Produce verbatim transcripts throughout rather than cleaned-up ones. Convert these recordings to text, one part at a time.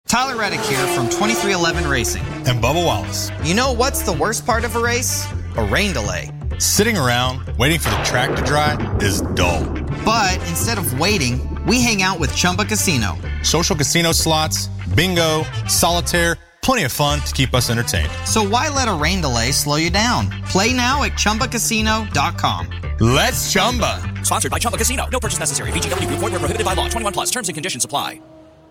Tyler Reddick here from twenty-three eleven Racing. And Bubba Wallace. You know what's the worst part of a race? A rain delay. Sitting around waiting for the track to dry is dull. But instead of waiting, we hang out with Chumba Casino. Social casino slots, bingo, solitaire, plenty of fun to keep us entertained. So why let a rain delay slow you down? Play now at Chumba Casino dot com. Let's Chumba. Sponsored by Chumba Casino. No purchase necessary. V G W Group. Void where prohibited by law. twenty-one plus. Terms and conditions apply.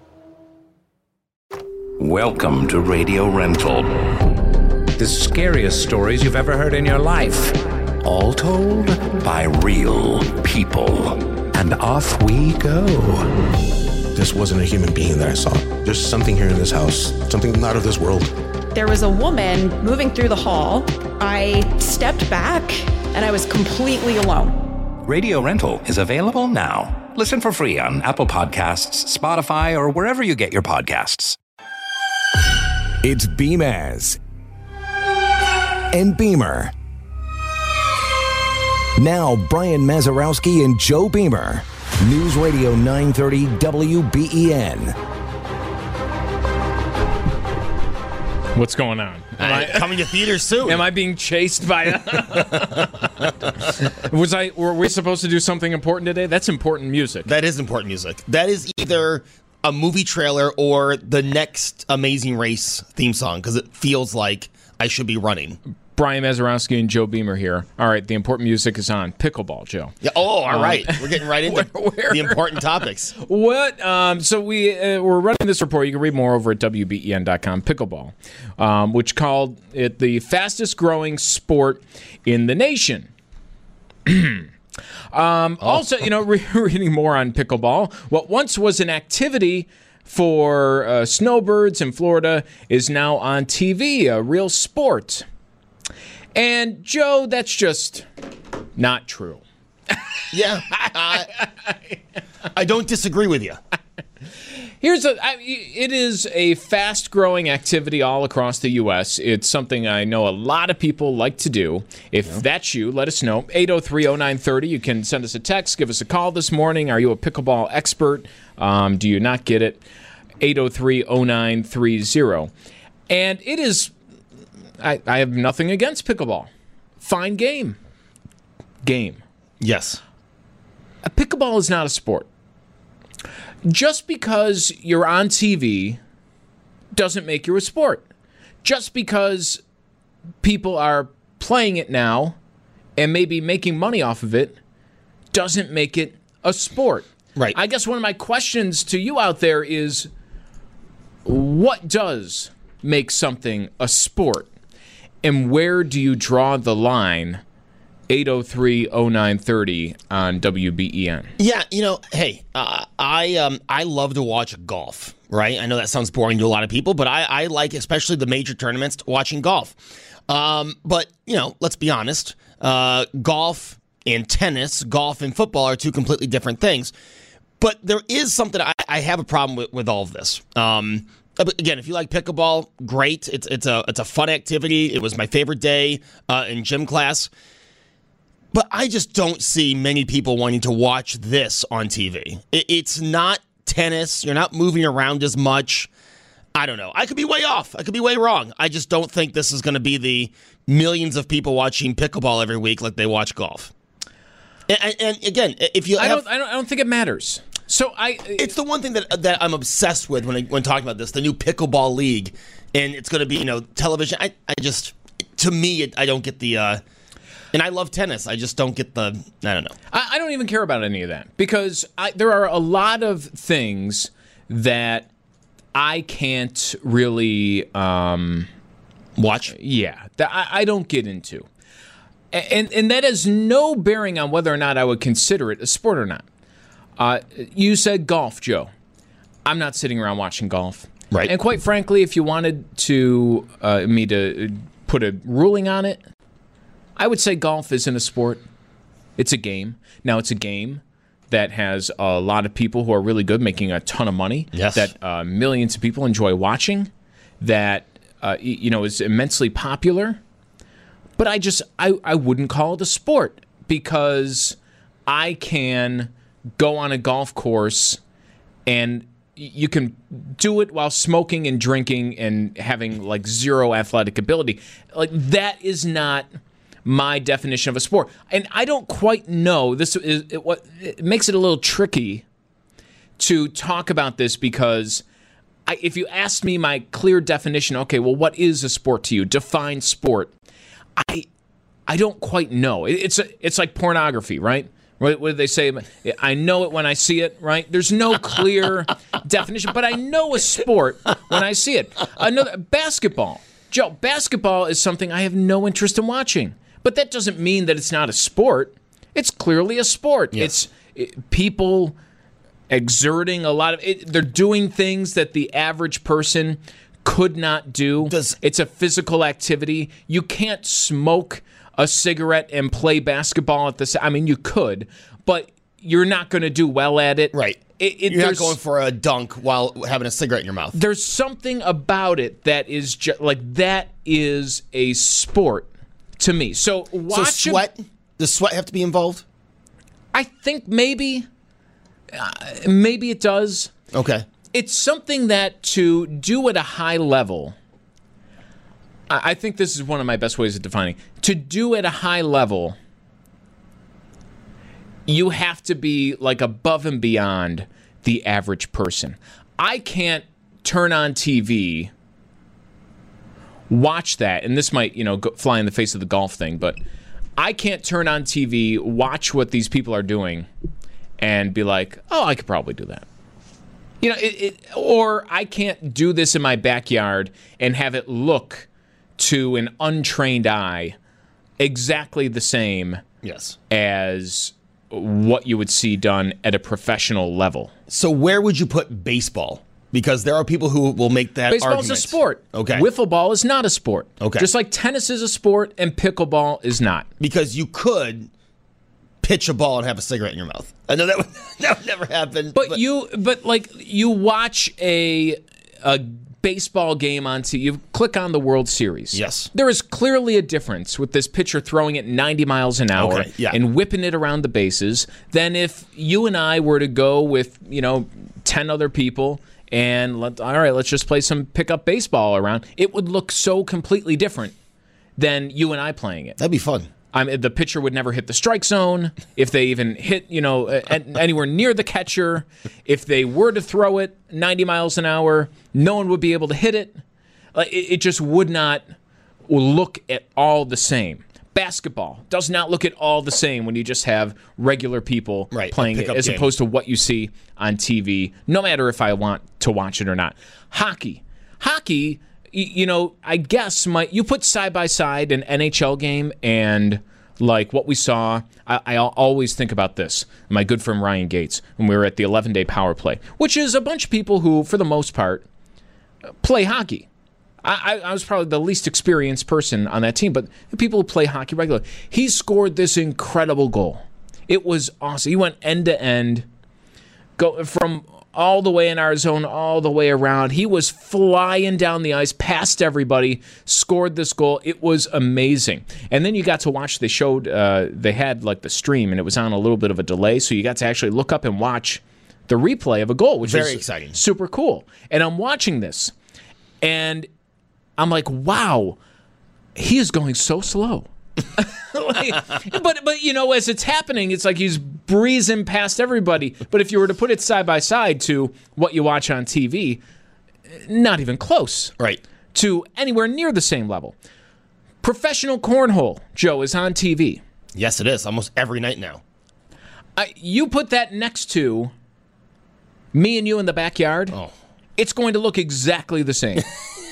Welcome to Radio Rental. The scariest stories you've ever heard in your life. All told by real people. And off we go. This wasn't a human being that I saw. There's something here in this house. Something not of this world. There was a woman moving through the hall. I stepped back and I was completely alone. Radio Rental is available now. Listen for free on Apple Podcasts, Spotify, or wherever you get your podcasts. It's Beamaz and Beamer. Now, Brian Mazarowski and Joe Beamer. News Radio nine thirty W B E N. What's going on? Am I, coming to theaters soon. Am I being chased by a... Was I? Were we supposed to do something important today? That's important music. That is important music. That is either a movie trailer or the next Amazing Race theme song, because it feels like I should be running. Brian Mazarowski and Joe Beamer here. All right, the important music is on. Pickleball, Joe. Yeah. Oh, all um, right. We're getting right into where, where, the important topics. What? Um, so we, uh, we're running this report. You can read more over at W B E N dot com. Pickleball, um, which called it the fastest growing sport in the nation. um, oh. Also, you know, re- reading more on pickleball. What once was an activity for uh, snowbirds in Florida is now on T V, a real sport. And, Joe, that's just not true. Yeah. Uh, I don't disagree with you. Here's a, I, it is a fast-growing activity all across the U S. It's something I know a lot of people like to do. If yeah. that's you, let us know. eight oh three oh nine thirty. You can send us a text. Give us a call this morning. Are you a pickleball expert? Um, do you not get it? eight oh three oh nine thirty. And it is... I, I have nothing against pickleball. Fine game. Game. Yes. A pickleball is not a sport. Just because you're on T V doesn't make you a sport. Just because people are playing it now and maybe making money off of it doesn't make it a sport. Right. I guess one of my questions to you out there is, what does make something a sport? And where do you draw the line? eight oh three oh nine thirty on W B E N. Yeah, you know, hey, uh, I um I love to watch golf, right? I know that sounds boring to a lot of people, but I, I like, especially the major tournaments, watching golf. Um, but, you know, let's be honest, uh, golf and tennis, golf and football are two completely different things. But there is something I, I have a problem with, with all of this. Um Again, if you like pickleball, great. It's it's a it's a fun activity. It was my favorite day uh, in gym class. But I just don't see many people wanting to watch this on T V. It, it's not tennis. You're not moving around as much. I don't know. I could be way off. I could be way wrong. I just don't think this is going to be the millions of people watching pickleball every week like they watch golf. And, and again, if you, I have, don't, I don't, I don't think it matters. So I, it's the one thing that that I'm obsessed with when I, when talking about this, the new pickleball league, and it's going to be, you know, television. I, I just, to me, it, I don't get the, uh, and I love tennis. I just don't get the, I don't know. I, I don't even care about any of that because I, there are a lot of things that I can't really um, watch. Yeah, that I, I don't get into, and and that has no bearing on whether or not I would consider it a sport or not. Uh, you said golf, Joe. I'm not sitting around watching golf. Right. And quite frankly, if you wanted to uh, me to put a ruling on it, I would say golf isn't a sport. It's a game. Now, it's a game that has a lot of people who are really good, making a ton of money. Yes. That uh, millions of people enjoy watching. That uh, you know is immensely popular. But I just I, I wouldn't call it a sport because I can go on a golf course and you can do it while smoking and drinking and having like zero athletic ability. Like that is not my definition of a sport. And I don't quite know. This is it, what it makes it a little tricky to talk about this because I, if you ask me my clear definition, okay, well, what is a sport to you? Define sport. I I don't quite know. It, it's a, it's like pornography, right? What, what do they say? I know it when I see it, right? There's no clear definition, but I know a sport when I see it. Another basketball. Joe, basketball is something I have no interest in watching. But that doesn't mean that it's not a sport. It's clearly a sport. Yes. It's it, people exerting a lot of it. They're doing things that the average person could not do. Does, it's a physical activity. You can't smoke a cigarette and play basketball at the same. I mean, you could, but you're not going to do well at it. Right. It, it, you're not going for a dunk while having a cigarette in your mouth. There's something about it that is ju- like that is a sport. To me. So watch so sweat? Him. Does sweat have to be involved? I think maybe. Uh, maybe it does. Okay. It's something that to do at a high level, I, I think this is one of my best ways of defining. To do at a high level, you have to be like above and beyond the average person. I can't turn on T V, watch that, and this might, you know, go, fly in the face of the golf thing, but I can't turn on T V, watch what these people are doing, and be like, oh, I could probably do that. You know, it, it, or I can't do this in my backyard and have it look to an untrained eye exactly the same yes. as what you would see done at a professional level. So where would you put baseball? Because there are people who will make that Baseball's argument. a sport. Okay. Wiffle ball is not a sport. Okay. Just like tennis is a sport and pickleball is not. Because you could pitch a ball and have a cigarette in your mouth. I know that would, that would never happen. But, but you, but like you watch a a baseball game on T V. You click on the World Series. Yes. There is clearly a difference with this pitcher throwing it ninety miles an hour okay. yeah. and whipping it around the bases than if you and I were to go with, you know, ten other people. And let, all right, let's just play some pickup baseball around. It would look so completely different than you and I playing it. That'd be fun. I mean, the pitcher would never hit the strike zone. If they even hit, you know, anywhere near the catcher, if they were to throw it ninety miles an hour, no one would be able to hit it. It just would not look at all the same. Basketball does not look at all the same when you just have regular people right, playing it as game. opposed to what you see on T V, no matter if I want to watch it or not. Hockey. Hockey, you know, I guess my, you put side by side an N H L game and like what we saw, I, I always think about this. My good friend Ryan Gates, when we were at the eleven-day power play, which is a bunch of people who, for the most part, play hockey. I, I was probably the least experienced person on that team, but the people who play hockey regularly. He scored this incredible goal. It was awesome. He went end to end, go from all the way in our zone, all the way around. He was flying down the ice, past everybody, scored this goal. It was amazing. And then you got to watch. They showed, uh, they had like the stream, and it was on a little bit of a delay, so you got to actually look up and watch the replay of a goal, which very is exciting, super cool. And I'm watching this, and I'm like, wow, he is going so slow. like, but, but, you know, as it's happening, it's like he's breezing past everybody. But if you were to put it side by side to what you watch on T V, not even close. Right. To anywhere near the same level. Professional cornhole, Joe, is on T V. Yes, it is. Almost every night now. I, you put that next to me and you in the backyard, oh. It's going to look exactly the same.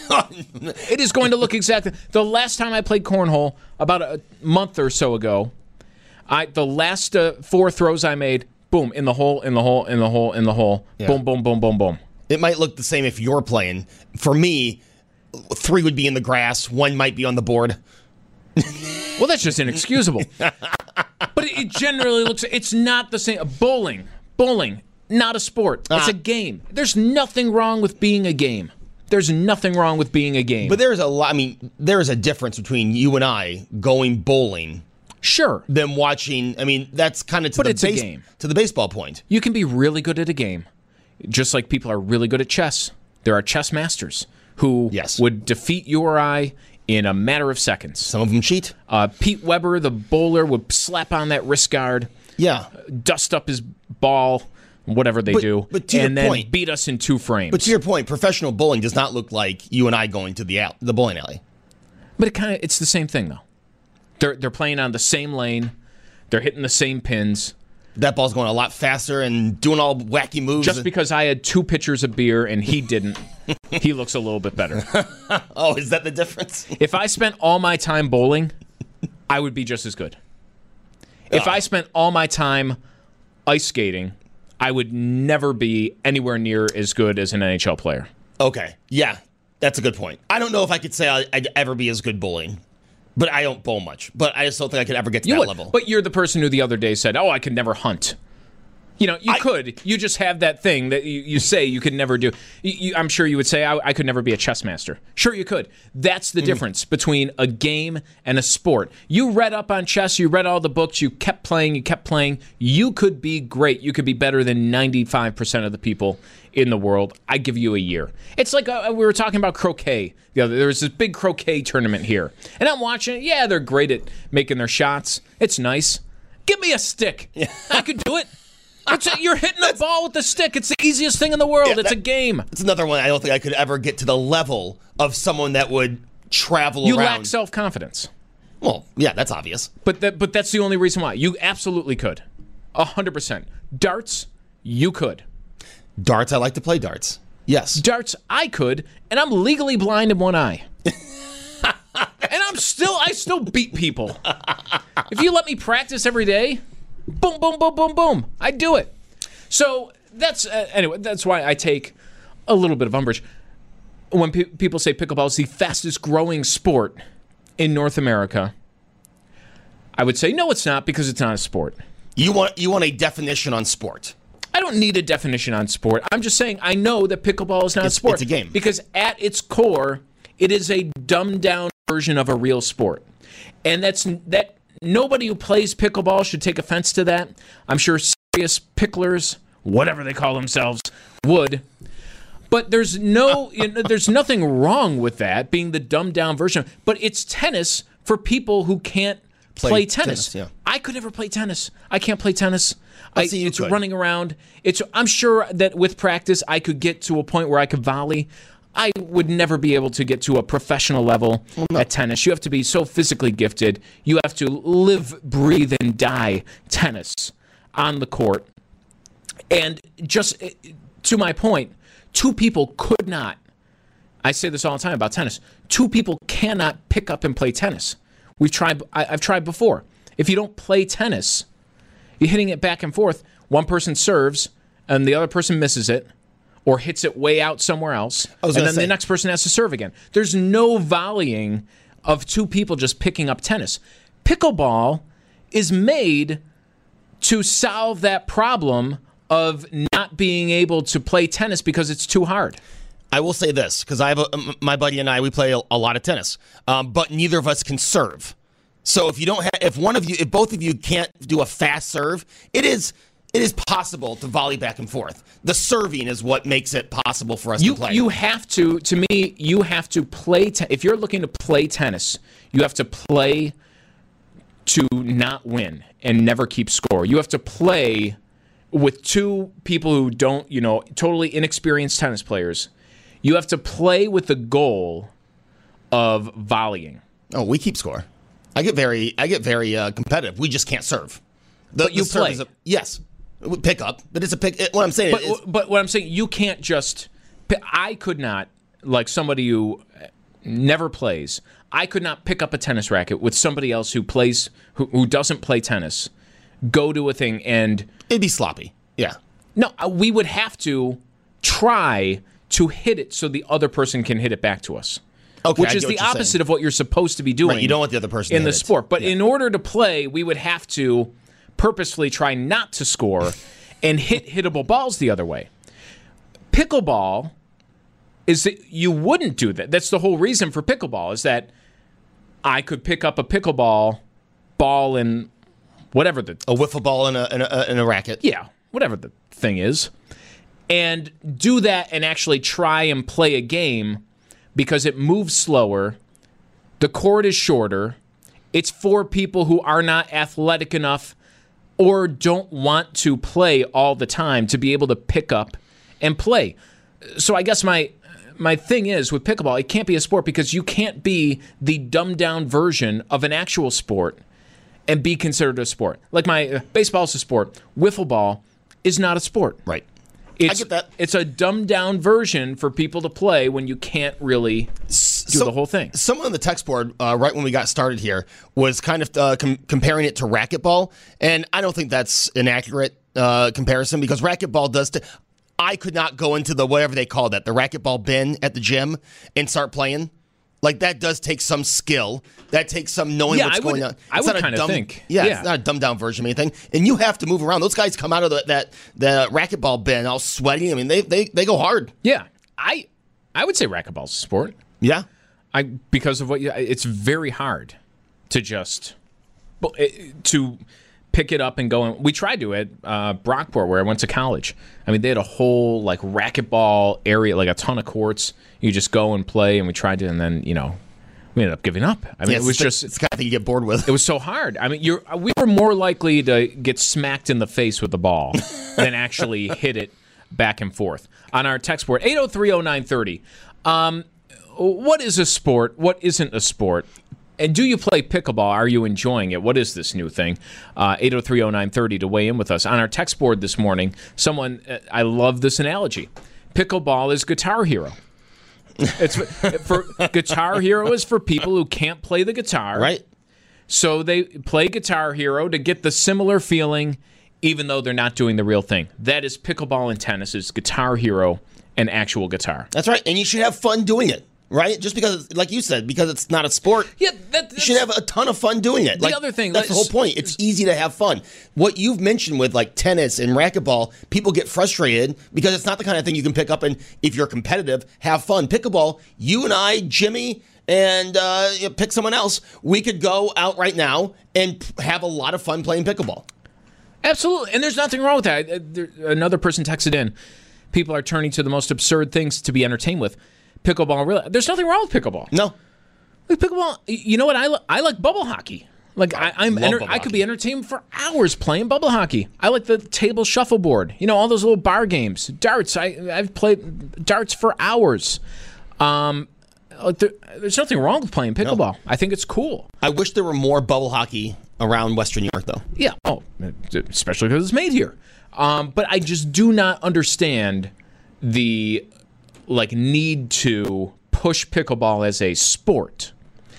It is going to look exactly. The last time I played cornhole, about a month or so ago, I the last uh, four throws I made, boom, in the hole, in the hole, in the hole, in the hole, yeah. boom, boom, boom, boom, boom. It might look the same if you're playing. For me, three would be in the grass, one might be on the board. Well, that's just inexcusable. But it generally looks. It's not the same. Bowling, bowling, not a sport. It's ah. a game. There's nothing wrong with being a game. There's nothing wrong with being a game. But there's a lot, I mean, there is a difference between you and I going bowling. Sure. Than watching, I mean, that's kind of to, but the it's base, a game. to the baseball point. You can be really good at a game. just like people are really good at chess, there are chess masters who Yes. would defeat you or I in a matter of seconds. Some of them cheat. Uh, Pete Weber, the bowler, would slap on that wrist guard, Yeah. dust up his ball, whatever they But- do, but to your and then point- beat us in two frames. But to your point, professional bowling does not look like you and I going to the al- the bowling alley. But it kind of it's the same thing though. They're they're playing on the same lane, they're hitting the same pins. That ball's going a lot faster and doing all wacky moves. Just because I had two pitchers of beer and he didn't, he looks a little bit better. Oh, is that the difference? If I spent all my time bowling, I would be just as good. If I spent all my time ice skating, I would never be anywhere near as good as an N H L player. Okay. Yeah, that's a good point. I don't know if I could say I- I'd ever be as good bowling, but I don't bowl much. But I just don't think I could ever get to You that would, level. but you're the person who the other day said, "Oh, I could never hunt." You know, you I- could. You just have that thing that you, you say you could never do. You, you, I'm sure you would say, I, I could never be a chess master. Sure, you could. That's the difference between a game and a sport. You read up on chess. You read all the books. You kept playing. You kept playing. You could be great. You could be better than ninety-five percent of the people in the world. I give you a year. It's like uh, we were talking about croquet. The other, there was this big croquet tournament here. And I'm watching it. Yeah, they're great at making their shots. It's nice. Give me a stick. I could do it. It's a, you're hitting the ball with the stick. It's the easiest thing in the world. Yeah, it's that- a game. It's another one I don't think I could ever get to the level of someone that would travel You around. lack self-confidence. Well, yeah, that's obvious. But that, but that's the only reason why. You absolutely could. A hundred percent. Darts, you could. Darts, I like to play darts. Yes. Darts, I could, and I'm legally blind in one eye. And I'm still, I still beat people. If you let me practice every day, boom, boom, boom, boom, boom, I do it. So that's uh, anyway. That's why I take a little bit of umbrage when pe- people say pickleball is the fastest growing sport in North America. I would say no, it's not, because it's not a sport. You want you want a definition on sport. I don't need a definition on sport. I'm just saying I know that pickleball is not It's- a sport. it's a game. Because at its core, it is a dumbed down version of a real sport. And that's that nobody who plays pickleball should take offense to that. I'm sure serious picklers, whatever they call themselves, would. But there's no you know, there's nothing wrong with that being the dumbed down version. But it's tennis for people who can't play, Play tennis. tennis, yeah. I could never play tennis. I can't play tennis. I, see you it's could. running around. It's. I'm sure that with practice, I could get to a point where I could volley. I would never be able to get to a professional level at tennis. You have to be so physically gifted. You have to live, breathe, and die tennis on the court. And just eh, to my point, two people could not. I say this all the time about tennis. Two people cannot pick up and play tennis. We've tried. I, I've tried before. If you don't play tennis, you're hitting it back and forth. One person serves, and the other person misses it, or hits it way out somewhere else, I was and gonna then say- the next person has to serve again. There's no volleying of two people just picking up tennis. Pickleball is made to solve that problem of not being able to play tennis because it's too hard. I will say this, because I have a, m- my buddy and I, we play a, a lot of tennis, um, but neither of us can serve. So if you don't have, if one of you, if both of you can't do a fast serve, it is it is possible to volley back and forth. The serving is what makes it possible for us You to play. you have to to me you have to play te- if you're looking to play tennis, you have to play to not win and never keep score. You have to play with two people who don't, you know, totally inexperienced tennis players. You have to play with the goal of volleying. oh, we keep score. I get very, I get very uh, competitive. We just can't serve. The, But you the serve play. is a- yes, We pick up, but it's a pick. It, what I'm saying But is, but what I'm saying, you can't just. I could not, like somebody who never plays. I could not pick up a tennis racket with somebody else who plays, who, who doesn't play tennis, go to a thing and it'd be sloppy. Yeah. no, uh, we would have to try to hit it so the other person can hit it back to us. Okay, Which I is get the what you're opposite saying. of what you're supposed to be doing. Right, you don't want the other person in to the hit it. sport. But Yeah. in order to play, we would have to purposefully try not to score and hit hittable balls the other way. Pickleball is that you wouldn't do that. That's the whole reason for pickleball, is that I could pick up a pickleball ball and whatever the A wiffle ball and a, and a, and a racket. yeah, whatever the thing is. and do that and actually try and play a game because it moves slower, the court is shorter, it's for people who are not athletic enough or don't want to play all the time to be able to pick up and play. So I guess my my thing is with pickleball, it can't be a sport because you can't be the dumbed down version of an actual sport and be considered a sport. Like my uh, baseball's a sport. Wiffle ball is not a sport. Right. It's, I get that. It's a dumbed down version for people to play when you can't really do so, the whole thing. Someone on the text board, uh, right when we got started here, was kind of uh, com- comparing it to racquetball, and I don't think that's an accurate uh, comparison because racquetball does. T- I could not go into the whatever they call that, the racquetball bin at the gym, and start playing. Like, that does take some skill. That takes some knowing yeah, what's I would, going on. It's I would not kind a of dumb, think. Yeah, yeah, it's not a dumbed down version of anything. And you have to move around. Those guys come out of the, that the racquetball bin all sweaty. I mean, they they, they go hard. Yeah. I I would say racquetball's a sport. Yeah. I because of what you, it's very hard to just to pick it up and go. And we tried to at uh, Brockport where I went to college. I mean, they had a whole like racquetball area, like a ton of courts. You just go and play, and we tried to, and then you know. We ended up giving up. I mean, yeah, it was the, just it's the kind of thing you get bored with. It was so hard. I mean, you're we were more likely to get smacked in the face with the ball than actually hit it back and forth. On our text board, eight oh three oh nine thirty. Um, what is a sport? What isn't a sport? And do you play pickleball? Are you enjoying it? What is this new thing? Uh, eight oh three oh nine thirty to weigh in with us. On our text board this morning, someone, I love this analogy. Pickleball is Guitar Hero. It's for Guitar Hero is for people who can't play the guitar. Right. So they play Guitar Hero to get the similar feeling, even though they're not doing the real thing. That is pickleball and tennis is Guitar Hero and actual guitar. That's right. And you should have fun doing it. Right? Just because, like you said, because it's not a sport, yeah, that, you should have a ton of fun doing it. The like, other thing, that's the whole point. It's easy to have fun. What you've mentioned with like tennis and racquetball, people get frustrated because it's not the kind of thing you can pick up and if you're competitive, have fun. Pickleball, you and I, Jimmy, and uh, you know, pick someone else, we could go out right now and have a lot of fun playing pickleball. Absolutely. And there's nothing wrong with that. There, another person texted in, people are turning to the most absurd things to be entertained with. Pickleball, really? There's nothing wrong with pickleball. No, like pickleball. You know what? I li- I like bubble hockey. Like I, I'm, enter- I could hockey. be entertained for hours playing bubble hockey. I like the table shuffleboard. You know, all those little bar games, darts. I I've played darts for hours. Um, like there, there's nothing wrong with playing pickleball. No. I think it's cool. I wish there were more bubble hockey around Western New York, though. Yeah. Oh, especially because it's made here. Um, but I just do not understand the. like need to push pickleball as a sport.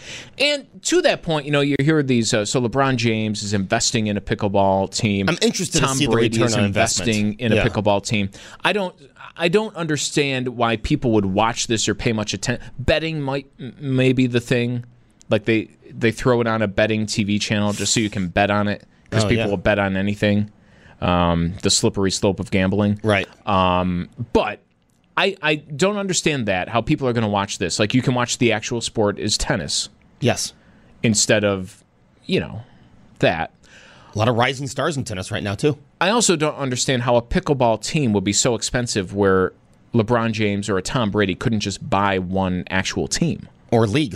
And to that point, you know, you hear these, uh, so LeBron James is investing in a pickleball team. I'm interested Tom to see Brady the return is on investing investment. in Yeah. a pickleball team. I don't I don't understand why people would watch this or pay much attention. Betting might may be the thing. Like they, they throw it on a betting T V channel just so you can bet on it because Oh, people yeah. will bet on anything. Um, the slippery slope of gambling. Right. Um, but I, I don't understand that, how people are going to watch this. Like, you can watch the actual sport is tennis Yes. instead of, you know, that. A lot of rising stars in tennis right now, too. I also don't understand how a pickleball team would be so expensive where LeBron James or a Tom Brady couldn't just buy one actual team. Or league.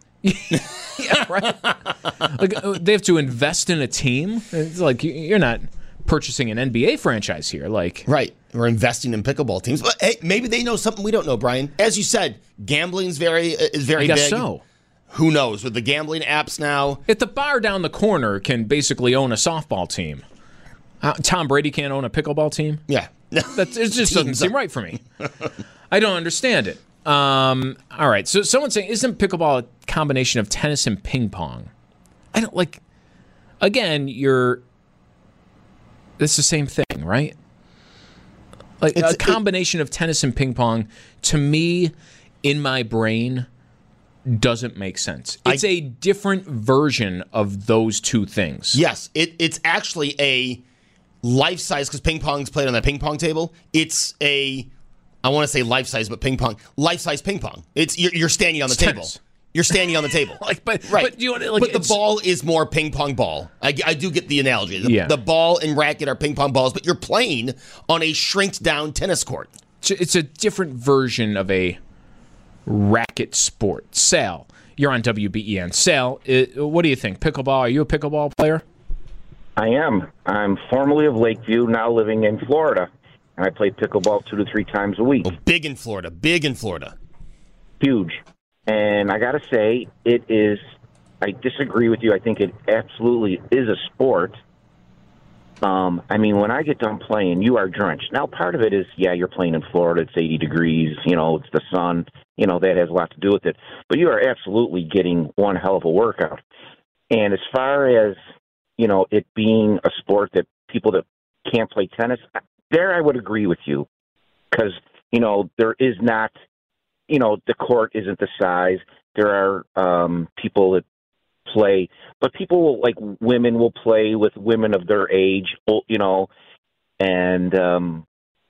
Yeah, right? Like, uh, they have to invest in a team? It's like, you- you're not purchasing an N B A franchise here. Like, Right. We're investing in pickleball teams. But hey, maybe they know something we don't know, Brian. As you said, gambling's very uh, is very I guess big. so. Who knows? With the gambling apps now. If the bar down the corner can basically own a softball team, uh, Tom Brady can't own a pickleball team? Yeah. That, it just doesn't Teams seem up. right for me. I don't understand it. Um, all right, so someone's saying, isn't pickleball a combination of tennis and ping pong? I don't like, again, you're, it's the same thing, right? Like It's- a combination of tennis and ping pong, to me, in my brain, doesn't make sense. It's I- a different version of those two things. Yes. It, it's actually a life size, because ping pong's played on that ping pong table. It's a, I want to say life size, but ping pong, life size ping pong. It's You're, you're standing on the It's table. tennis. You're standing on the table. like, but right. But, you know, like, but the ball is more ping pong ball. I, I do get the analogy. The, yeah. the ball and racket are ping pong balls, but you're playing on a shrinked down tennis court. It's a different version of a racket sport. Sal, you're on W B E N. Sal, uh, what do you think? Pickleball? Are you a pickleball player? I am. I'm formerly of Lakeview, now living in Florida, and I play pickleball two to three times a week. Oh, big in Florida. Big in Florida. Huge. And I got to say, it is, I disagree with you. I think it absolutely is a sport. Um, I mean, when I get done playing, you are drenched. Now, part of it is, yeah, you're playing in Florida. It's eighty degrees. You know, it's the sun. You know, that has a lot to do with it. But you are absolutely getting one hell of a workout. And as far as, you know, it being a sport that people that can't play tennis, there I would agree with you. Because, you know, there is not... You know, the court isn't the size. There are um, people that play, but people will, like women will play with women of their age, you know, and um,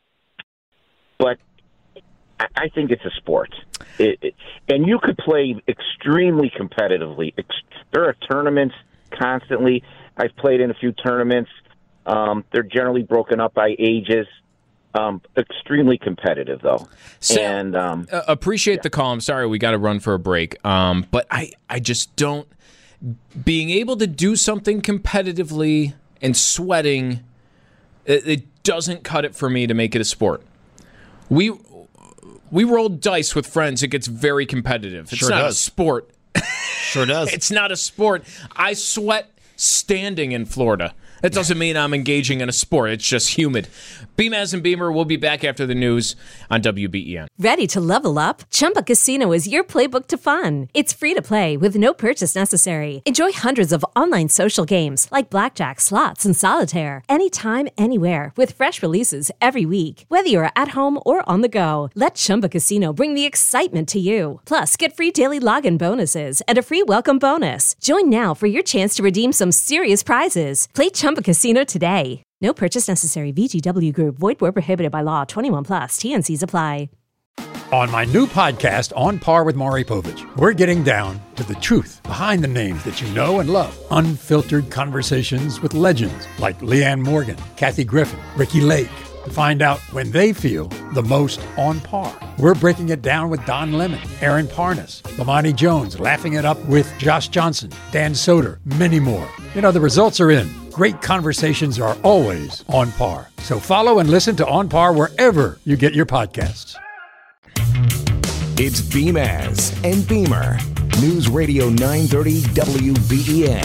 but I, I think it's a sport. It, it, and you could play extremely competitively. Ex- there are tournaments constantly. I've played in a few tournaments. Um, they're generally broken up by ages. Um, extremely competitive, though. Sam, and um, uh, appreciate yeah. the call. I'm sorry we got to run for a break. Um, but I, I just don't. Being able to do something competitively and sweating, it, it doesn't cut it for me to make it a sport. We we rolled dice with friends. It gets very competitive. It's sure not does. a sport. Sure does. It's not a sport. I sweat standing in Florida. That doesn't mean I'm engaging in a sport. It's just humid. Beamaz and Beamer will be back after the news on W B E N. Ready to level up? Chumba Casino is your playbook to fun. It's free to play with no purchase necessary. Enjoy hundreds of online social games like blackjack, slots, and solitaire. Anytime, anywhere with fresh releases every week. Whether you're at home or on the go, let Chumba Casino bring the excitement to you. Plus, get free daily login bonuses and a free welcome bonus. Join now for your chance to redeem some serious prizes. Play Chumba Casino today. No purchase necessary. V G W Group. Void where prohibited by law. twenty-one plus. T N Cs apply. On my new podcast, On Par with Maury Povich, we're getting down to the truth behind the names that you know and love. Unfiltered conversations with legends like Leanne Morgan, Kathy Griffin, Ricky Lake, to find out when they feel the most on par. We're breaking it down with Don Lemon, Aaron Parnas, Lamani Jones, laughing it up with Josh Johnson, Dan Soder, many more. You know, the results are in. Great conversations are always on par. So follow and listen to On Par wherever you get your podcasts. It's Beamaz and Beamer. News Radio nine thirty W B E N.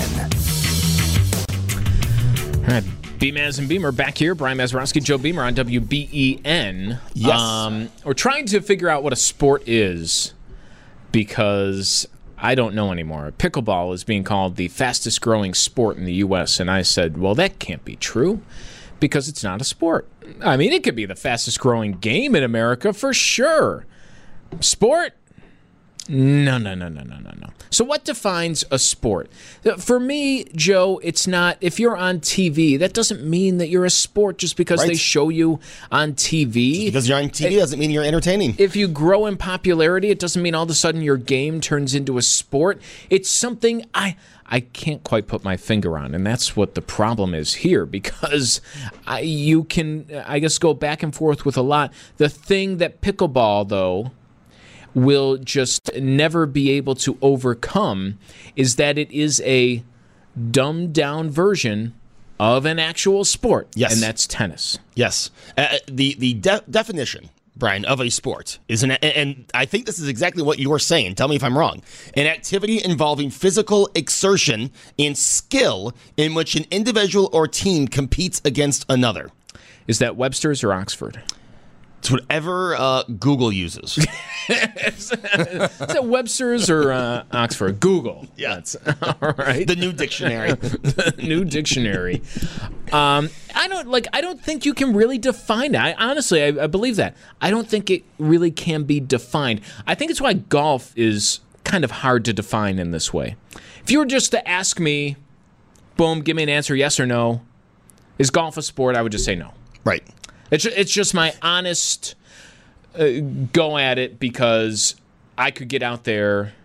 All right. Beamaz and Beamer back here. Brian Mazurowski, Joe Beamer on W B E N. Yes. Um, we're trying to figure out what a sport is because I don't know anymore. Pickleball is being called the fastest growing sport in the U S, and I said, well, that can't be true because it's not a sport. I mean, it could be the fastest growing game in America for sure. Sport? No, no, no, no, no, no, no. So what defines a sport? For me, Joe, it's not, if you're on T V, that doesn't mean that you're a sport just because right. they show you on T V. Just because you're on T V it, doesn't mean you're entertaining. If you grow in popularity, it doesn't mean all of a sudden your game turns into a sport. It's something I... I can't quite put my finger on, and that's what the problem is here, because I, you can, I guess, go back and forth with a lot. The thing that pickleball, though, will just never be able to overcome is that it is a dumbed-down version of an actual sport, yes. and that's tennis. Yes. Uh, the the de- definition, Brian, of a sport is an, and I think this is exactly what you're saying. Tell me if I'm wrong. An activity involving physical exertion and skill in which an individual or team competes against another. Is that Webster's or Oxford? It's whatever uh, Google uses. Is that Webster's or uh, Oxford? Google. Yeah. That's, all right. The new dictionary. The new dictionary. Um, I don't like. I don't think you can really define it. I, honestly, I, I believe that. I don't think it really can be defined. I think it's why golf is kind of hard to define in this way. If you were just to ask me, boom, give me an answer, yes or no, is golf a sport? I would just say no. Right. It's it's just my honest uh, go at it because I could get out there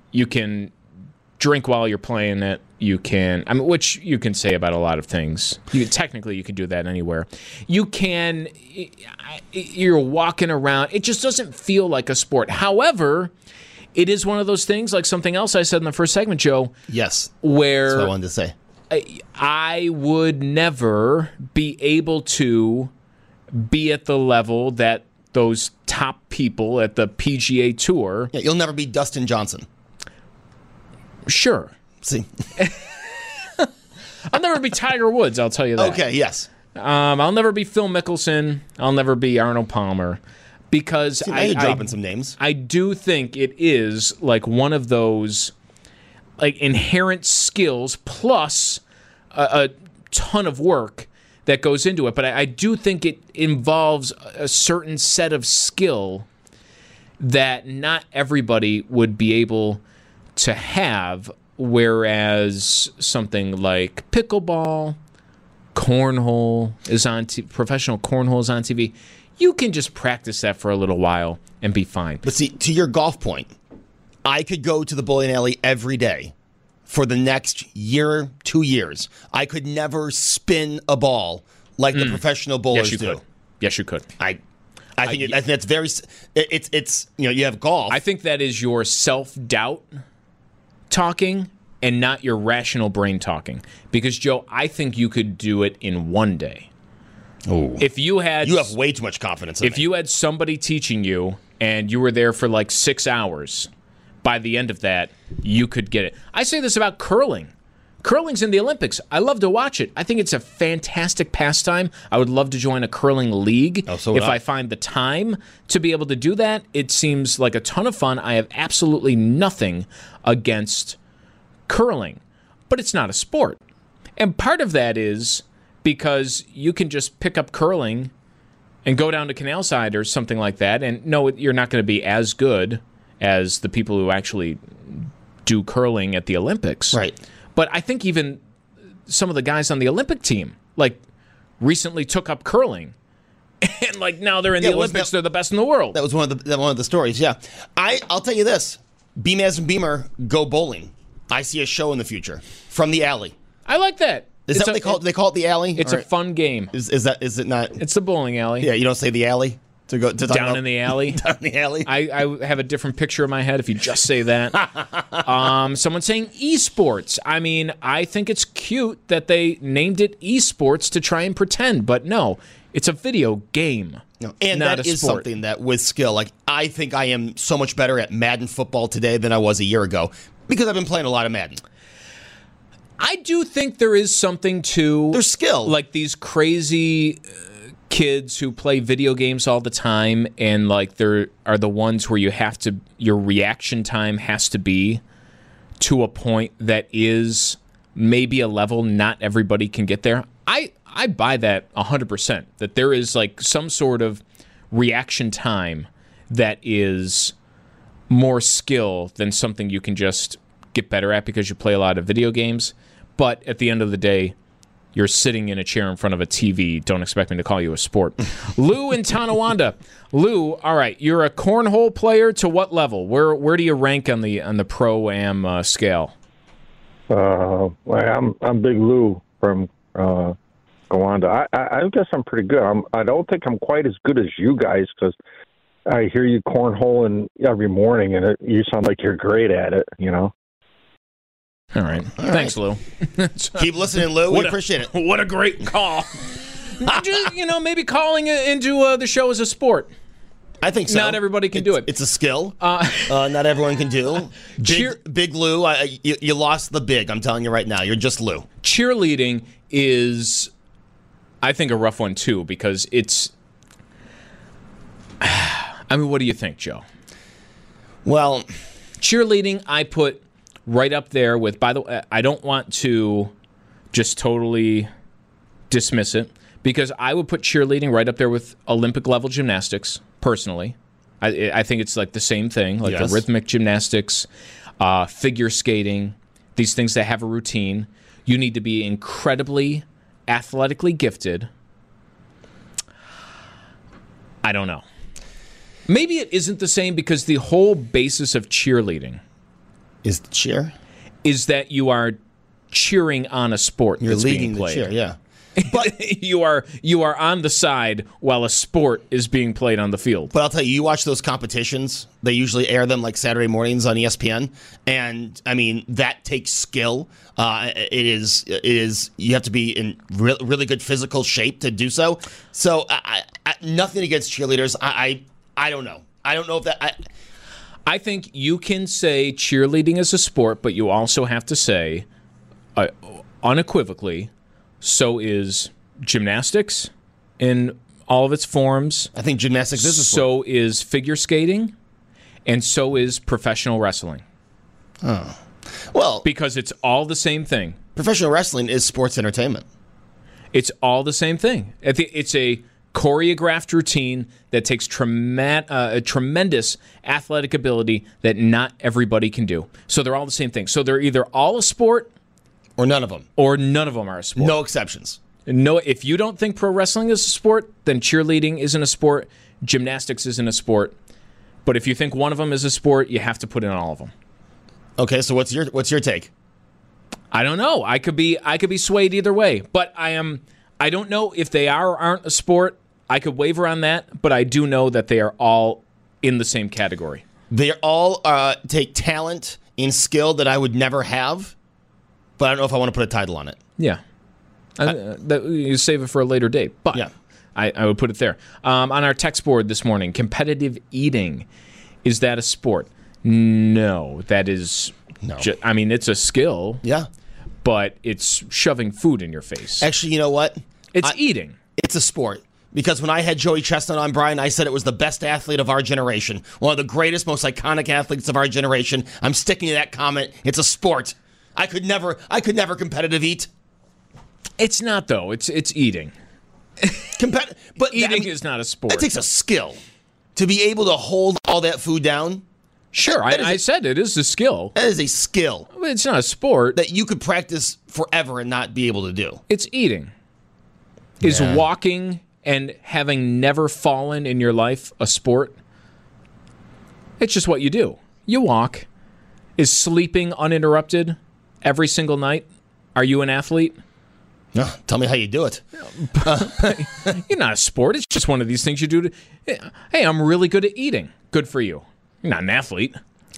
you can drink while you're playing it. You can, I mean, which you can say about a lot of things. You technically you can do that anywhere. You can, you're walking around. It just doesn't feel like a sport. However, it is one of those things, like something else I said in the first segment, Joe. Yes, where that's what I wanted to say. I, I would never be able to be at the level that those top people at the P G A Tour. Yeah, you'll never be Dustin Johnson. Sure. See, I'll never be Tiger Woods, I'll tell you that. Okay, yes. Um, I'll never be Phil Mickelson. I'll never be Arnold Palmer. Because See, now I, you're dropping I, some names. I do think it is like one of those like inherent skills plus a, a ton of work that goes into it. But I, I do think it involves a certain set of skill that not everybody would be able to have, whereas something like pickleball, cornhole is on t- professional cornhole is on T V. You can just practice that for a little while and be fine. But see, to your golf point, I could go to the bowling alley every day for the next year, two years. I could never spin a ball like mm. the professional bowlers yes, you do. Could. Yes, you could. I, I think, I, it, I think that's very. It, it's it's you know you have golf. I think that is your self-doubt talking and not your rational brain talking. Because Joe, I think you could do it in one day. Oh, if you had, you have way too much confidence in If me. you had somebody teaching you and you were there for like six hours, by the end of that, you could get it. I say this about curling. Curling's in the Olympics. I love to watch it. I think it's a fantastic pastime. I would love to join a curling league oh, so would if I. I find the time to be able to do that. It seems like a ton of fun. I have absolutely nothing against curling, but it's not a sport. And part of that is because you can just pick up curling and go down to Canalside or something like that, and no, you're not going to be as good as the people who actually do curling at the Olympics. Right. But I think even some of the guys on the Olympic team, like, recently took up curling, and like now they're in yeah, the Olympics. That, they're the best in the world. That was one of the one of the stories. Yeah, I I'll tell you this: Beamaz and Beamer go bowling. I see a show in the future from the alley. I like that. Is it's that what a, they call it? They call it the alley? It's or, a fun game. Is is that is it not? It's the bowling alley. Yeah, you don't say the alley to go to talk down about, in the alley. Down in the alley. I, I have a different picture in my head if you just say that. um, someone saying esports. I mean, I think it's cute that they named it esports to try and pretend, but no, it's a video game. No, and not that a is sport. something that with skill, like I think I am so much better at Madden football today than I was a year ago because I've been playing a lot of Madden. I do think there is something to their skill, like these crazy uh, kids who play video games all the time, and like there are the ones where you have to your reaction time has to be to a point that is maybe a level not everybody can get there. I I buy that one hundred percent, that there is like some sort of reaction time that is more skill than something you can just get better at because you play a lot of video games. But at the end of the day, you're sitting in a chair in front of a T V. Don't expect me to call you a sport. Lou in Tonawanda. Lou, all right, you're a cornhole player to what level? Where where do you rank on the on the pro-am uh, scale? Uh, well, I'm I'm Big Lou from uh, Gowanda. I, I I guess I'm pretty good. I'm I don't think I'm quite as good as you guys because I hear you cornholing every morning, and it, you sound like you're great at it. You know. All right. All Thanks, right. Lou. Keep listening, Lou. We What a- appreciate it. What a great call. Just, you know, maybe calling it into uh, the show as a sport. I think so. Not everybody can it's, do it. It's a skill. Uh, uh, not everyone can do. Big, Cheer- big Lou, I, you, you lost the big. I'm telling you right now. You're just Lou. Cheerleading is, I think, a rough one, too, because it's... I mean, what do you think, Joe? Well, cheerleading, I put right up there with, by the way, I don't want to just totally dismiss it, because I would put cheerleading right up there with Olympic level gymnastics, personally. I, I think it's like the same thing, like Yes. the rhythmic gymnastics, uh, figure skating, these things that have a routine. You need to be incredibly athletically gifted. I don't know. Maybe it isn't the same because the whole basis of cheerleading Is the cheer? Is that you are cheering on a sport You're that's leading being the played. cheer, yeah. But you are you are on the side while a sport is being played on the field. But I'll tell you, you watch those competitions, they usually air them like Saturday mornings on E S P N, and I mean that takes skill. Uh, it is it is you have to be in re- really good physical shape to do so. So I, I, nothing against cheerleaders. I, I I don't know. I don't know if that. I, I think you can say cheerleading is a sport, but you also have to say uh, unequivocally, so is gymnastics in all of its forms. I think gymnastics is a sport. So is figure skating, and so is professional wrestling. Oh. Well, because it's all the same thing. Professional wrestling is sports entertainment. It's all the same thing. It's a choreographed routine that takes trema- uh, a tremendous athletic ability that not everybody can do. So they're all the same thing. So they're either all a sport or none of them. Or none of them are a sport. No exceptions. No, if you don't think pro wrestling is a sport, then cheerleading isn't a sport, gymnastics isn't a sport. But if you think one of them is a sport, you have to put in all of them. Okay, so what's your what's your take? I don't know. I could be I could be swayed either way, but I am I don't know if they are or aren't a sport. I could waver on that, but I do know that they are all in the same category. They all uh, take talent and skill that I would never have, but I don't know if I want to put a title on it. Yeah. I, uh, that, you save it for a later date, but yeah. I, I would put it there. Um, on our text board this morning, competitive eating, is that a sport? No, that is. No. Ju- I mean, it's a skill. Yeah. But it's shoving food in your face. Actually, you know what? It's I, eating. It's a sport. Because when I had Joey Chestnut on, Brian, I said it was the best athlete of our generation. One of the greatest, most iconic athletes of our generation. I'm sticking to that comment. It's a sport. I could never, I could never competitive eat. It's not, though. It's it's eating. Compet- but eating I mean, is not a sport. It takes a skill to be able to hold all that food down. Sure, I, I said it is a skill. That is a skill. It's not a sport. That you could practice forever and not be able to do. It's eating. Is Yeah. walking and having never fallen in your life a sport? It's just what you do. You walk. Is sleeping uninterrupted every single night? Are you an athlete? No, tell me how you do it. You're not a sport. It's just one of these things you do. To, hey, I'm really good at eating. Good for you. You're not an athlete.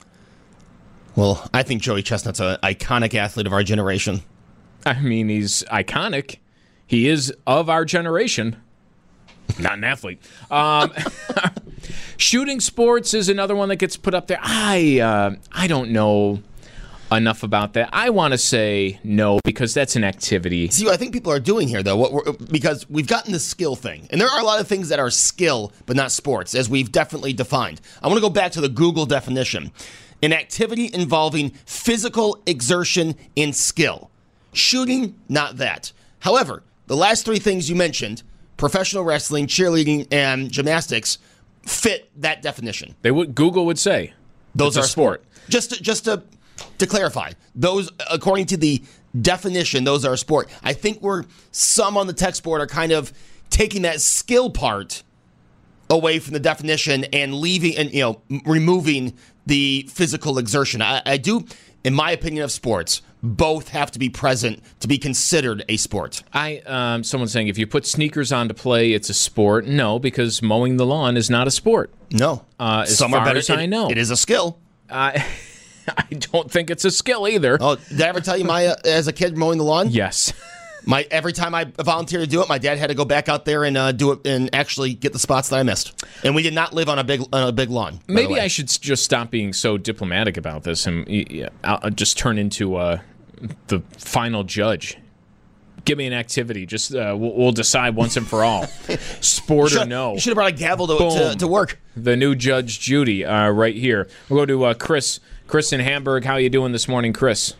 Well, I think Joey Chestnut's an iconic athlete of our generation. I mean, he's iconic. He is of our generation. Not an athlete. Um, shooting sports is another one that gets put up there. I uh, I don't know enough about that. I want to say no because that's an activity. See what I think people are doing here, though, what we're, because we've gotten the skill thing. And there are a lot of things that are skill, but not sports, as we've definitely defined. I want to go back to the Google definition. An activity involving physical exertion and skill. Shooting, not that. However, the last three things you mentioned, professional wrestling, cheerleading, and gymnastics, fit that definition. They would Google would say those it's are a sport. Just to, just to to clarify, those according to the definition, those are a sport. I think we're some on the text board are kind of taking that skill part away from the definition and leaving and you know removing the physical exertion. I, I do, in my opinion of sports, both have to be present to be considered a sport. I um, someone's saying if you put sneakers on to play, it's a sport. No, because mowing the lawn is not a sport. No, uh, as some far are better. as It, I know, it is a skill. I I don't think it's a skill either. Oh, did I ever tell you my uh, as a kid mowing the lawn? Yes. My every time I volunteered to do it, my dad had to go back out there and uh, do it and actually get the spots that I missed. And we did not live on a big on a big lawn. Maybe I should just stop being so diplomatic about this and yeah, I'll just turn into uh, the final judge. Give me an activity. Just uh, we'll, we'll decide once and for all, sport should, or no. You should have brought a gavel to, to, to work. The new Judge Judy, uh, right here. We'll go to uh, Chris. Chris in Hamburg. How you doing this morning, Chris?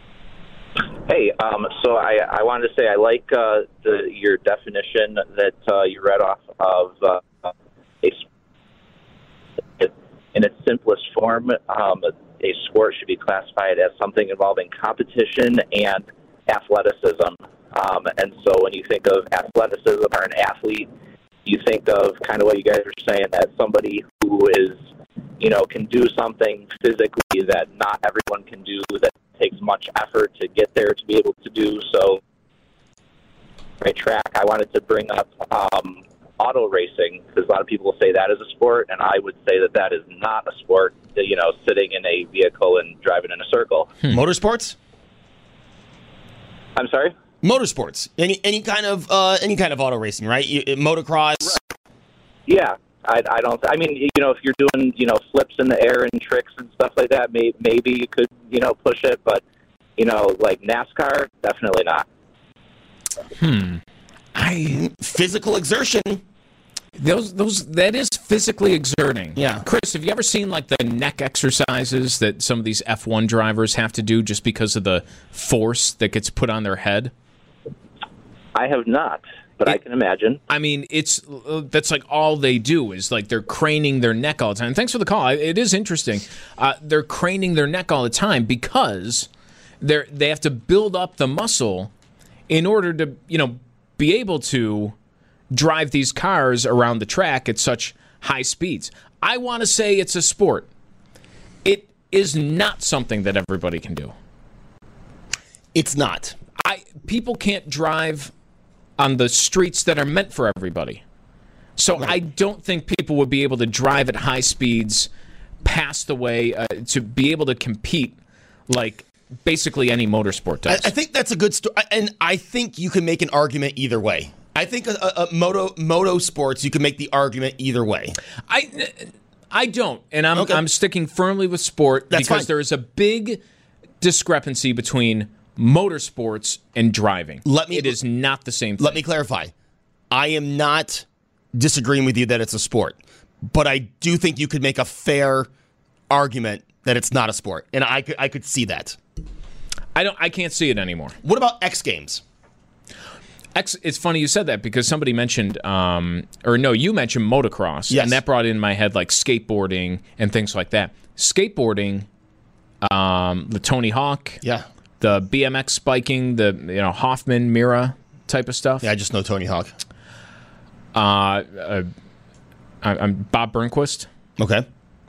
Hey, um, so I, I wanted to say I like uh, the, your definition that uh, you read off of uh, a, in its simplest form. Um, a sport should be classified as something involving competition and athleticism. Um, and so when you think of athleticism or an athlete, you think of kind of what you guys are saying, that somebody who is you know, can do something physically that not everyone can do, that takes much effort to get there to be able to do. So, right track, I wanted to bring up um, auto racing, because a lot of people say that is a sport, and I would say that that is not a sport, you know, sitting in a vehicle and driving in a circle. Hmm. Motorsports? I'm sorry? Motorsports. Any any kind of uh, any kind of auto racing, right? You, motocross? Right. Yeah. I, I don't. I mean, you know, if you're doing, you know, flips in the air and tricks and stuff like that, may, maybe you could, you know, push it. But, you know, like NASCAR, definitely not. Hmm. I physical exertion. Those those that is physically exerting. Yeah. Chris, have you ever seen like the neck exercises that some of these F one drivers have to do just because of the force that gets put on their head? I have not. But it, I can imagine. I mean, it's that's like all they do is like they're craning their neck all the time. Thanks for the call. It is interesting. Uh, they're craning their neck all the time because they they have to build up the muscle in order to, you know, be able to drive these cars around the track at such high speeds. I want to say it's a sport. It is not something that everybody can do. It's not. I people can't drive on the streets that are meant for everybody. So right. I don't think people would be able to drive at high speeds past the way uh, to be able to compete like basically any motorsport does. I, I think that's a good story, and I think you can make an argument either way. I think a, a, a moto moto sports, you can make the argument either way. I I don't, and I'm okay. I'm sticking firmly with sport that's because fine. there is a big discrepancy between motorsports and driving. Let me, it is not the same thing. Let me clarify. I am not disagreeing with you that it's a sport, but I do think you could make a fair argument that it's not a sport, and I could I could see that. I don't. I can't see it anymore. What about X Games? X. It's funny you said that because somebody mentioned, um, or no, you mentioned motocross, yes. and that brought in my head like skateboarding and things like that. Skateboarding, um, the Tony Hawk, yeah. The B M X spiking, the you know Hoffman Mira type of stuff. Yeah, I just know Tony Hawk. Uh, uh I, I'm Bob Burnquist. Okay.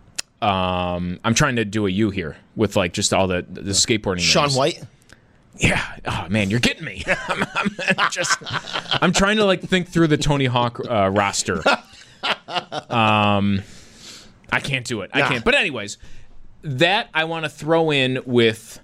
Um, I'm trying to do a U here with like just all the the skateboarding. Sean names. White. Yeah. Oh man, you're getting me. I'm, I'm just. I'm trying to like think through the Tony Hawk uh, roster. Um, I can't do it. I nah. can't. But anyways, that I want to throw in with.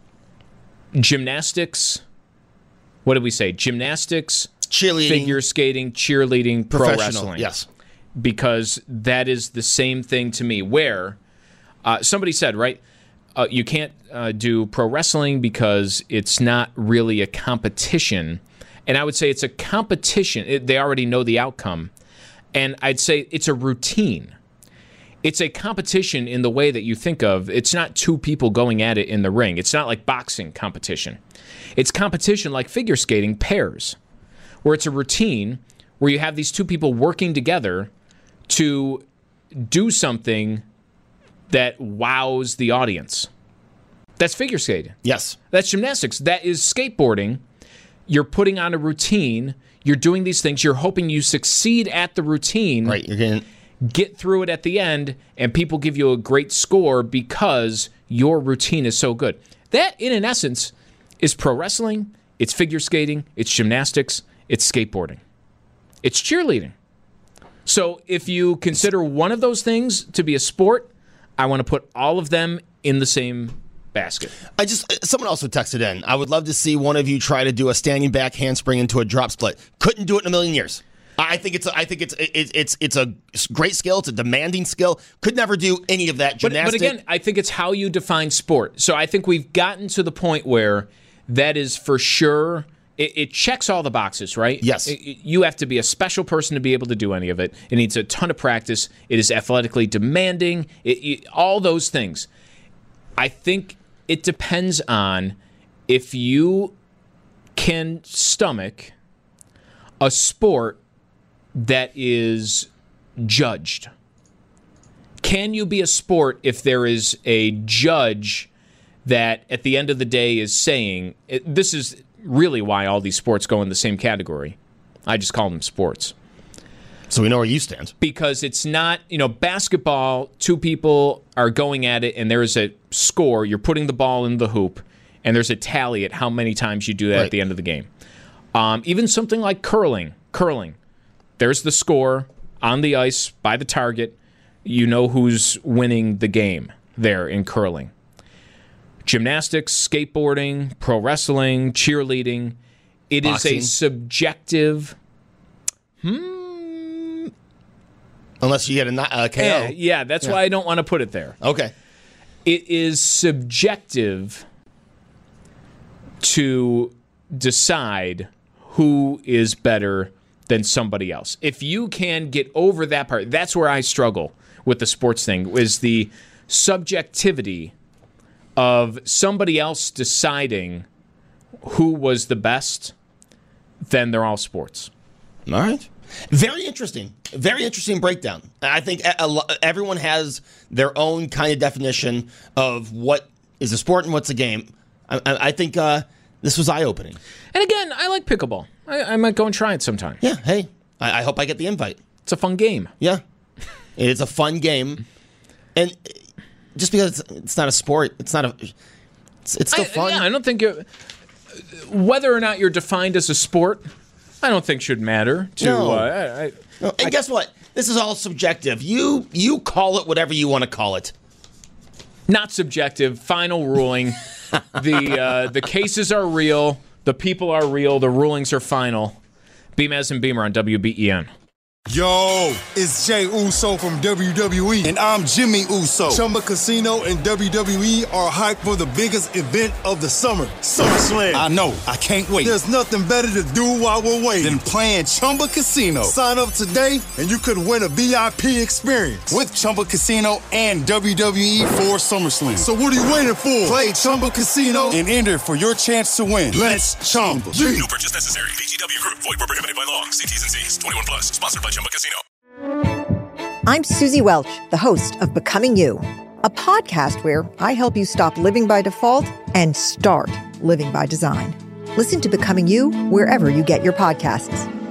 Gymnastics, what did we say? Gymnastics, cheerleading, figure skating, cheerleading, pro wrestling. Yes. Because that is the same thing to me, where uh, somebody said, right, uh, you can't uh, do pro wrestling because it's not really a competition. And I would say it's a competition. It, they already know the outcome. And I'd say it's a routine. It's a competition in the way that you think of. It's not two people going at it in the ring. It's not like boxing competition. It's competition like figure skating, pairs, where it's a routine where you have these two people working together to do something that wows the audience. That's figure skating. Yes. That's gymnastics. That is skateboarding. You're putting on a routine. You're doing these things. You're hoping you succeed at the routine. Right. You're getting... Get through it at the end, and people give you a great score because your routine is so good. That, in an essence, is pro wrestling, it's figure skating, it's gymnastics, it's skateboarding, it's cheerleading. So if you consider one of those things to be a sport, I want to put all of them in the same basket. I just someone also texted in. I would love to see one of you try to do a standing back handspring into a drop split. Couldn't do it in a million years. I think it's a, I think it's it, it's it's a great skill. It's a demanding skill. Could never do any of that gymnastics. But, but again, I think it's how you define sport. So I think we've gotten to the point where that is for sure. It, it checks all the boxes, right? Yes. It, it, you have to be a special person to be able to do any of it. It needs a ton of practice. It is athletically demanding. It, it, all those things. I think it depends on if you can stomach a sport that is judged. Can you be a sport if there is a judge that at the end of the day is saying, it, this is really why all these sports go in the same category. I just call them sports. So we know where you stand. Because it's not, you know, basketball, two people are going at it and there's a score. You're putting the ball in the hoop and there's a tally at how many times you do that right. at the end of the game. Um, even something like curling. Curling. There's the score on the ice by the target. You know who's winning the game there in curling. Gymnastics, skateboarding, pro wrestling, cheerleading. It Boxing. is a subjective... Hmm... Unless you get a, a K O. Yeah, yeah that's yeah. why I don't want to put it there. Okay. It is subjective to decide who is better than somebody else. If you can get over that part, that's where I struggle with the sports thing, is the subjectivity of somebody else deciding who was the best, then they're all sports. All right. Very interesting. Very interesting breakdown. I think everyone has their own kind of definition of what is a sport and what's a game. I, I think uh, this was eye-opening. And again, I like pickleball. I, I might go and try it sometime. Yeah, hey, I, I hope I get the invite. It's a fun game. Yeah, it's a fun game. And just because it's, it's not a sport, it's not a... It's, it's still I, fun. Yeah, I don't think... You're, whether or not you're defined as a sport... I don't think should matter. To, no. Uh, I, I, no. And I, guess what? This is all subjective. You you call it whatever you want to call it. Not subjective. Final ruling. the uh, the cases are real. The people are real. The rulings are final. Beamaz and Beamer on W B E N. Yo, it's Jay Uso from W W E. And I'm Jimmy Uso. Chumba Casino and W W E are hyped for the biggest event of the summer, SummerSlam. I know. I can't wait. There's nothing better to do while we're waiting than playing Chumba Casino. Sign up today and you could win a V I P experience with Chumba Casino and W W E for SummerSlam. So what are you waiting for? Play Chumba Casino and enter for your chance to win. Let's Chumba. No purchase necessary. V G W Group. Void where prohibited by law. See T's and C's. twenty-one plus. Sponsored by Chumba Casino. I'm Susie Welch, the host of Becoming You, a podcast where I help you stop living by default and start living by design. Listen to Becoming You wherever you get your podcasts.